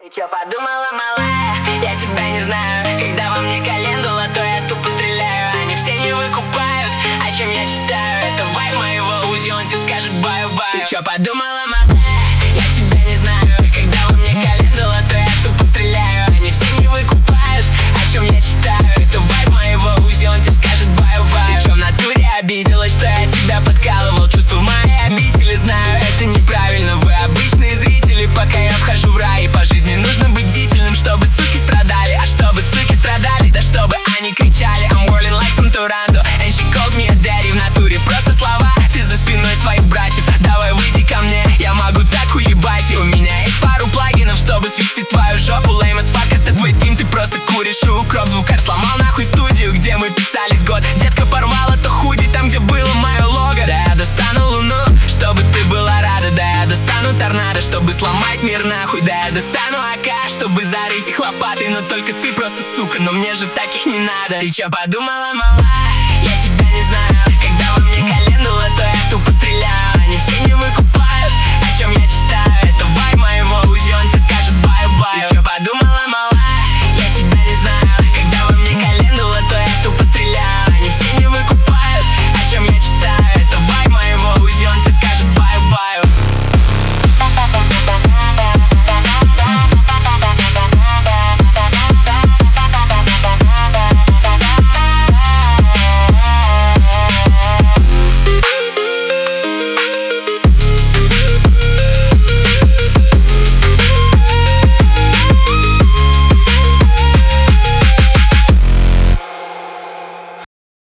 Ты чё подумала, малая? Я тебя не знаю. Когда во мне календула, то я тупо стреляю. Они все не выкупают, о чем я читаю. Это вайб моего Узи, он тебе скажет баю-баю. Ты чё подумала, малая? Я тебя не знаю. Когда во мне календула, то я тупо стреляю. Они все не выкупают, о чем я читаю. Это вайб моего Узи, он тебе скажет баю-баю. Ты чё в натуре обиделась, что я тебя подкалывал? Чувства в моей обители, знаю, это неправильно. Вы обычные зрители, пока я вхожу в рай. И по жизни нужно быть бдительным, чтобы суки страдали. А чтобы суки страдали, да чтобы они кричали. I'm whirling like some Turando, and she calls me a daddy. В натуре просто слова, ты за спиной своих братьев. Давай выйди ко мне, я могу так уебать. И у меня есть пару плагинов, чтобы свести твою жопу. Lame as fuck, это твой тим, ты просто куришь и укроп. Звукарь сломал нахуй студию, где мы писались год. Детка порвала то худи, там где было мое лого. Да я достану луну, чтобы ты была рада. Да я достану торнадо, чтобы сломать мир нахуй. Да я достану АК, чтобы зарыть их лопатой. Но только ты просто сука, но мне же таких не надо. Ты чё подумала, малая?